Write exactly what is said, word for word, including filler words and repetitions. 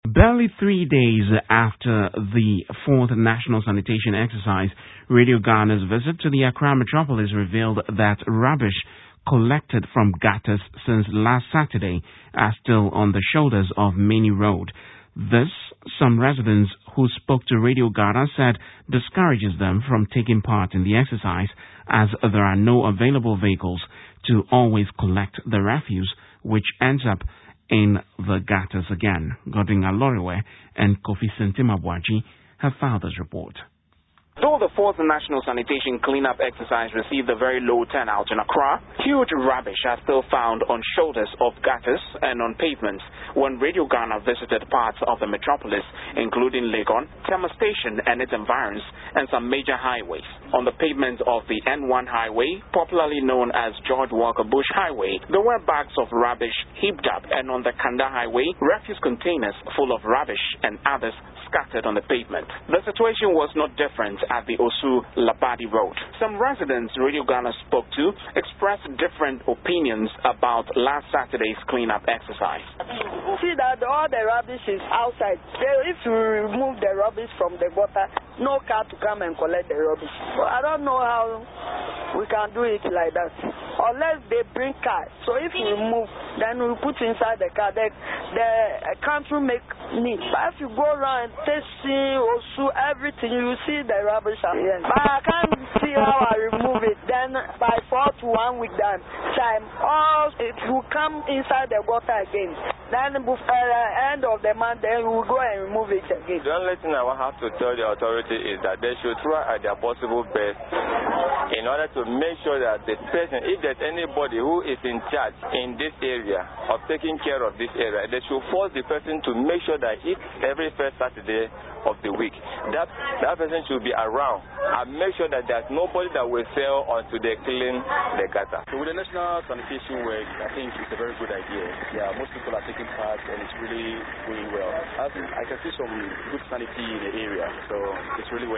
Barely three days after the fourth National Sanitation Exercise, Radio Ghana's visit to the Accra metropolis revealed that rubbish collected from gutters since last Saturday are still on the shoulders of Many Road. This, some residents who spoke to Radio Ghana said, discourages them from taking part in the exercise as there are no available vehicles to always collect the refuse, which ends up in the gutters again. Godwin Aloriwe and Kofi Sentimabwaji have filed this report. Though the fourth National Sanitation Cleanup Exercise received a very low turnout in Accra, huge rubbish are still found on shoulders of gutters and on pavements when Radio Ghana visited parts of the metropolis, including Legon, Tema Station and its environs, and some major highways. On the pavement of the N one highway, popularly known as George Walker Bush Highway, there were bags of rubbish heaped up, and on the Kanda Highway, refuse containers full of rubbish and others scattered on the pavement. The situation was not different at the Osu Labadi Road. Some residents Radio Ghana spoke to expressed different opinions about last Saturday's cleanup exercise. See that all the rubbish is outside. If you remove the rubbish from the gutter, no car to come and collect the rubbish. So I don't know how we can do it like that. Unless they bring cars. So if we remove, then we put inside the car. The, the country make neat. But if you go around testing, Osu, everything, you see the rubbish at the end. But I can't see how I remove it. Then by four to one week time, time, all it will come inside the water again. Then before the end of the month, then we will go and remove it again. The only thing I will have to tell the authority is that they should try at their possible best in order to make sure that the person, if there's anybody who is in charge in this area of taking care of this area, they should force the person to make sure that if every first Saturday of the week, that that person should be around and make sure that there's nobody that will fail until they clean the gutter. So with the national sanitation work, I think it's a very good idea. Yeah, most people are taking part and it's really going well. I, think I can see some good sanity in the area, so it's really well.